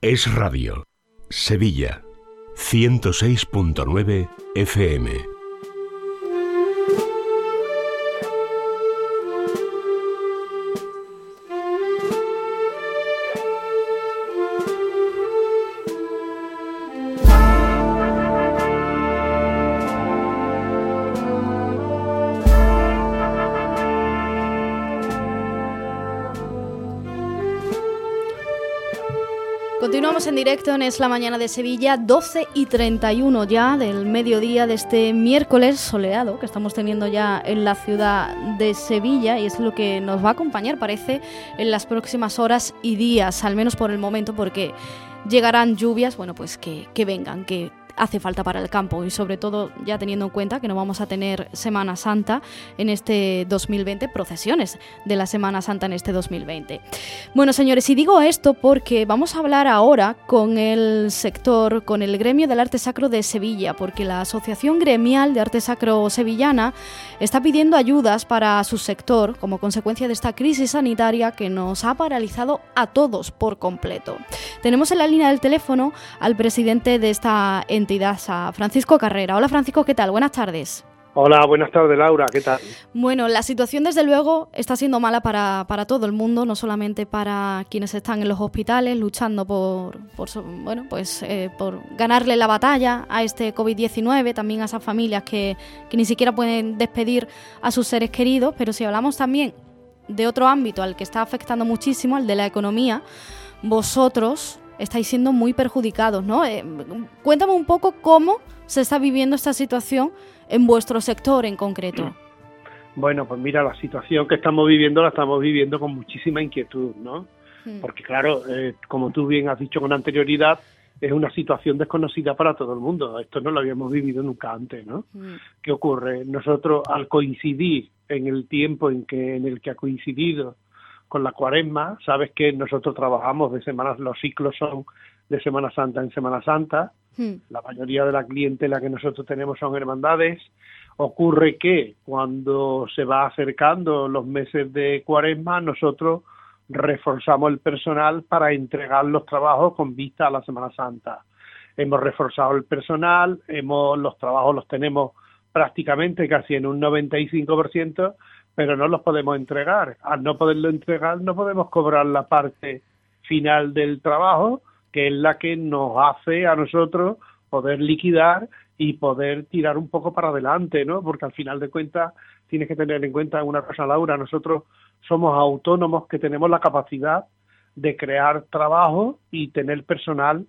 Es Radio, Sevilla, 106.9 FM. Continuamos en directo en Es la Mañana de Sevilla, 12:31 ya del mediodía de este miércoles soleado que estamos teniendo ya en la ciudad de Sevilla, y es lo que nos va a acompañar, parece, en las próximas horas y días, al menos por el momento, porque llegarán lluvias, bueno, pues que vengan, que hace falta para el campo, y sobre todo ya teniendo en cuenta que no vamos a tener Semana Santa en este 2020, procesiones de la Semana Santa en este 2020. Bueno, señores, y digo esto porque vamos a hablar ahora con el sector, con el gremio del arte sacro de Sevilla, porque la Asociación Gremial de Arte Sacro Sevillana está pidiendo ayudas para su sector como consecuencia de esta crisis sanitaria que nos ha paralizado a todos por completo. Tenemos en la línea del teléfono al presidente de esta entidad, a Francisco Carrera. Hola, Francisco, ¿qué tal? Buenas tardes. Hola, buenas tardes, Laura, ¿qué tal? Bueno, la situación desde luego está siendo mala para todo el mundo, no solamente para quienes están en los hospitales luchando por ganarle la batalla a este COVID-19, también a esas familias que ni siquiera pueden despedir a sus seres queridos, pero si hablamos también de otro ámbito al que está afectando muchísimo, el de la economía, vosotros estáis siendo muy perjudicados, ¿no? Cuéntame un poco cómo se está viviendo esta situación en vuestro sector en concreto. Bueno, pues mira, la situación que estamos viviendo la estamos viviendo con muchísima inquietud, ¿no? Porque claro, como tú bien has dicho con anterioridad, es una situación desconocida para todo el mundo. Esto no lo habíamos vivido nunca antes, ¿no? ¿Qué ocurre? Nosotros, al coincidir en el tiempo en el que ha coincidido con la Cuaresma, sabes que nosotros trabajamos de semanas, los ciclos son de Semana Santa en Semana Santa. La mayoría de la clientela que nosotros tenemos son hermandades. Ocurre que cuando se va acercando los meses de Cuaresma, nosotros reforzamos el personal para entregar los trabajos con vista a la Semana Santa. Hemos reforzado el personal, los trabajos los tenemos prácticamente casi en un 95%, pero no los podemos entregar. Al no poderlo entregar, no podemos cobrar la parte final del trabajo, que es la que nos hace a nosotros poder liquidar y poder tirar un poco para adelante, ¿no? Porque al final de cuentas tienes que tener en cuenta una cosa, Laura, nosotros somos autónomos que tenemos la capacidad de crear trabajo y tener personal.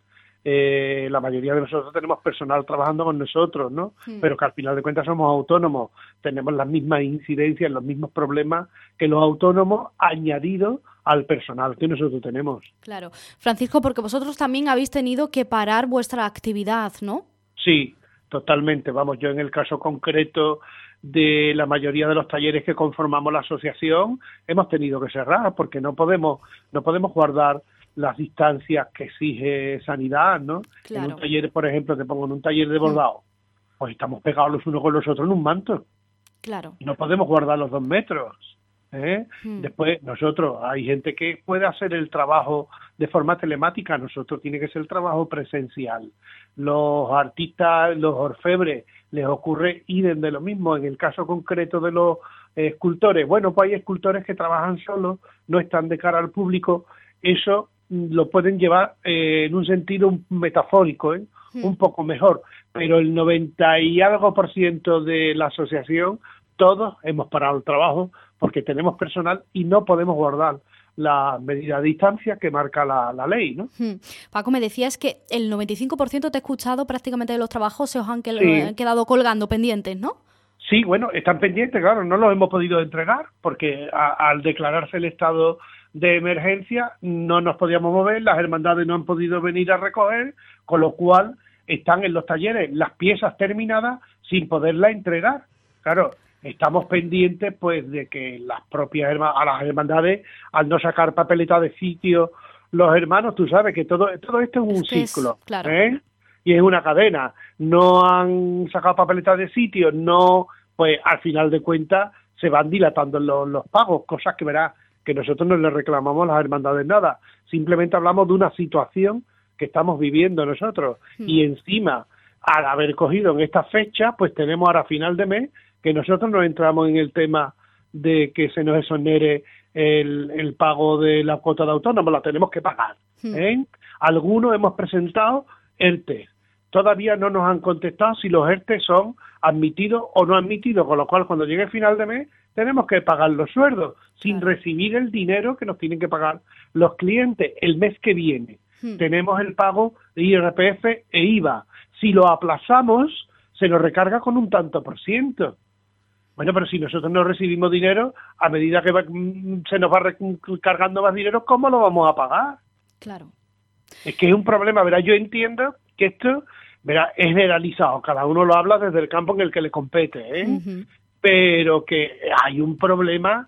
La mayoría de nosotros tenemos personal trabajando con nosotros, ¿no? Pero que al final de cuentas somos autónomos, tenemos las mismas incidencias, los mismos problemas que los autónomos añadidos al personal que nosotros tenemos. Claro. Francisco, porque vosotros también habéis tenido que parar vuestra actividad, ¿no? Sí, totalmente. Vamos, yo en el caso concreto de la mayoría de los talleres que conformamos la asociación, hemos tenido que cerrar porque no podemos guardar las distancias que exige sanidad, ¿no? Claro. En un taller, por ejemplo, te pongo en un taller de bordado, pues estamos pegados los unos con los otros en un manto. Claro. No podemos guardar los 2 metros. Después, nosotros, hay gente que puede hacer el trabajo de forma telemática, nosotros tiene que ser el trabajo presencial. Los artistas, los orfebres, les ocurre idem de lo mismo. En el caso concreto de los escultores, bueno, pues hay escultores que trabajan solos, no están de cara al público. Eso lo pueden llevar en un sentido metafórico, un poco mejor, pero el 90 y algo % de la asociación, todos hemos parado el trabajo porque tenemos personal y no podemos guardar la medida de distancia que marca la ley, ¿no? Paco, me decías que el 95% te he escuchado prácticamente de los trabajos se os han quedado colgando pendientes, ¿no? Sí, bueno, están pendientes, claro, no los hemos podido entregar porque al declararse el estado de emergencia no nos podíamos mover, las hermandades no han podido venir a recoger, con lo cual están en los talleres las piezas terminadas sin poderlas entregar. Claro, estamos pendientes pues de que las propias a las hermandades, al no sacar papeleta de sitio, los hermanos, tú sabes que todo esto es un ciclo, claro. Y es una cadena. No han sacado papeleta de sitio, no, pues al final de cuentas se van dilatando los pagos, cosas que verás que nosotros no le reclamamos a las hermandades nada, simplemente hablamos de una situación que estamos viviendo nosotros. Y encima, al haber cogido en esta fecha, pues tenemos ahora final de mes que nosotros no entramos en el tema de que se nos exonere el pago de la cuota de autónomo, la tenemos que pagar. Algunos hemos presentado ERTE. Todavía no nos han contestado si los ERTE son admitidos o no admitidos, con lo cual cuando llegue el final de mes tenemos que pagar los sueldos sin recibir el dinero que nos tienen que pagar los clientes el mes que viene. Tenemos el pago de IRPF e IVA. Si lo aplazamos, se nos recarga con un tanto por ciento. Bueno, pero si nosotros no recibimos dinero, a medida que se nos va recargando más dinero, ¿cómo lo vamos a pagar? Claro. Es que es un problema, ¿verdad? Yo entiendo que esto, ¿verdad?, es generalizado. Cada uno lo habla desde el campo en el que le compete, pero que hay un problema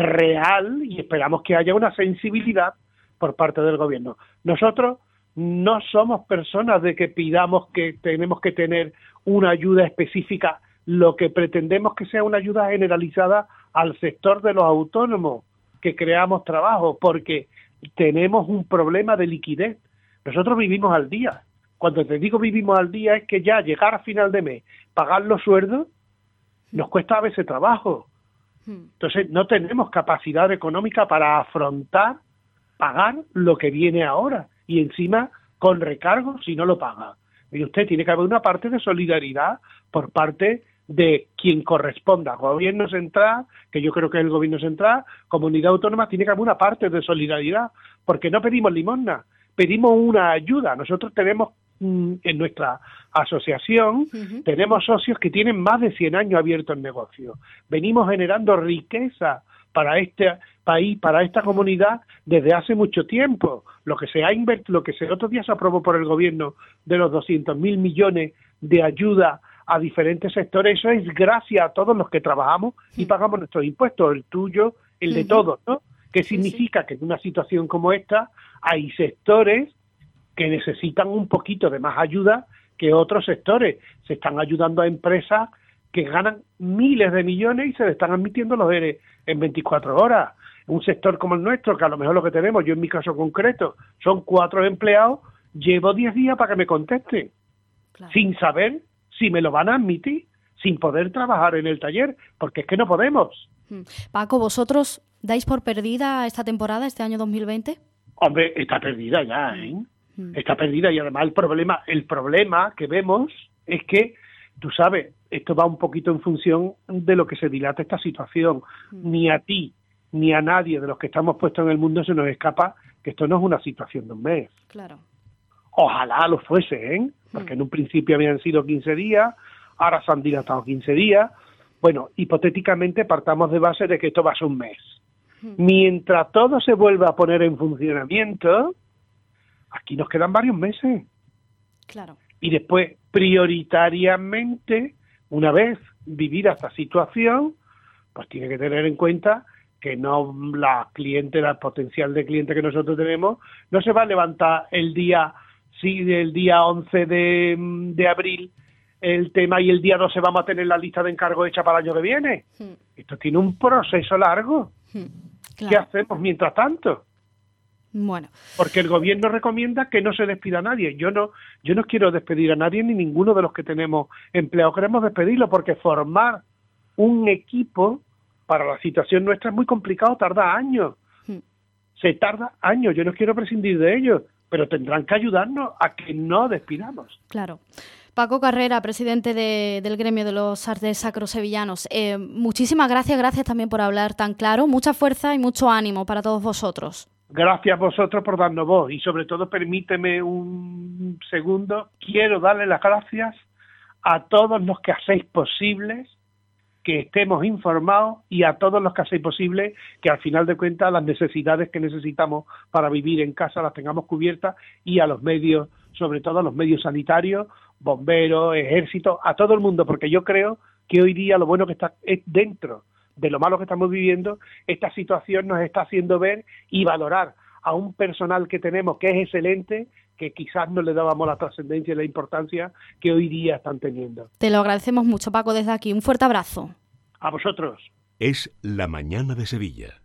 real y esperamos que haya una sensibilidad por parte del gobierno. Nosotros no somos personas de que pidamos que tenemos que tener una ayuda específica. Lo que pretendemos que sea una ayuda generalizada al sector de los autónomos, que creamos trabajo, porque tenemos un problema de liquidez. Nosotros vivimos al día. Cuando te digo vivimos al día es que ya llegar a final de mes, pagar los sueldos, nos cuesta a veces trabajo. Entonces no tenemos capacidad económica para afrontar, pagar lo que viene ahora. Y encima con recargo si no lo paga. Y usted tiene que haber una parte de solidaridad por parte de quien corresponda, gobierno central, que yo creo que es el gobierno central, comunidad autónoma, tiene que haber una parte de solidaridad, porque no pedimos limosna, pedimos una ayuda. Nosotros tenemos en nuestra asociación, tenemos socios que tienen más de 100 años abiertos el negocio. Venimos generando riqueza para este país, para esta comunidad, desde hace mucho tiempo. Lo que se ha invertido, lo que el otro día se aprobó por el gobierno de los 200.000 millones de ayuda a diferentes sectores, eso es gracias a todos los que trabajamos y pagamos nuestros impuestos, el tuyo, el de todos, ¿no? ¿Qué significa? Que en una situación como esta hay sectores que necesitan un poquito de más ayuda que otros sectores. Se están ayudando a empresas que ganan miles de millones y se le están admitiendo los ERE en 24 horas. Un sector como el nuestro, que a lo mejor lo que tenemos, yo en mi caso concreto, son 4 empleados, llevo 10 días para que me contesten, sin saber si me lo van a admitir, sin poder trabajar en el taller, porque es que no podemos. Paco, ¿vosotros dais por perdida esta temporada, este año 2020? Hombre, está perdida ya, ¿eh? Está perdida, y además el problema que vemos es que, tú sabes, esto va un poquito en función de lo que se dilata esta situación. Ni a ti, ni a nadie de los que estamos puestos en el mundo se nos escapa que esto no es una situación de un mes. Claro. Ojalá lo fuese, ¿eh? Porque en un principio habían sido 15 días, ahora se han dilatado 15 días. Bueno, hipotéticamente partamos de base de que esto va a ser un mes. Mientras todo se vuelva a poner en funcionamiento, aquí nos quedan varios meses. Claro. Y después, prioritariamente, una vez vivida esta situación, pues tiene que tener en cuenta que no la potencial de cliente que nosotros tenemos, no se va a levantar el día 11 de abril el tema y el día 12 vamos a tener la lista de encargos hecha para el año que viene. Esto tiene un proceso largo. Claro. ¿Qué hacemos mientras tanto? Bueno. Porque el gobierno recomienda que no se despida a nadie. Yo no quiero despedir a nadie, ni ninguno de los que tenemos empleados queremos despedirlo, porque formar un equipo para la situación nuestra es muy complicado, tarda años. Se tarda años, yo no quiero prescindir de ellos, pero tendrán que ayudarnos a que no despidamos. Claro. Paco Carrera, presidente del gremio de los artes sacros sevillanos, muchísimas gracias también por hablar tan claro, mucha fuerza y mucho ánimo para todos vosotros. Gracias a vosotros por darnos voz y sobre todo permíteme un segundo, quiero darle las gracias a todos los que hacéis posible que estemos informados y a todos los que hacéis posible que al final de cuentas las necesidades que necesitamos para vivir en casa las tengamos cubiertas, y a los medios, sobre todo a los medios sanitarios, bomberos, ejército, a todo el mundo, porque yo creo que hoy día lo bueno que está es dentro de lo malo que estamos viviendo, esta situación nos está haciendo ver y valorar a un personal que tenemos que es excelente, que quizás no le dábamos la trascendencia y la importancia que hoy día están teniendo. Te lo agradecemos mucho, Paco, desde aquí. Un fuerte abrazo. A vosotros. Es La Mañana de Sevilla.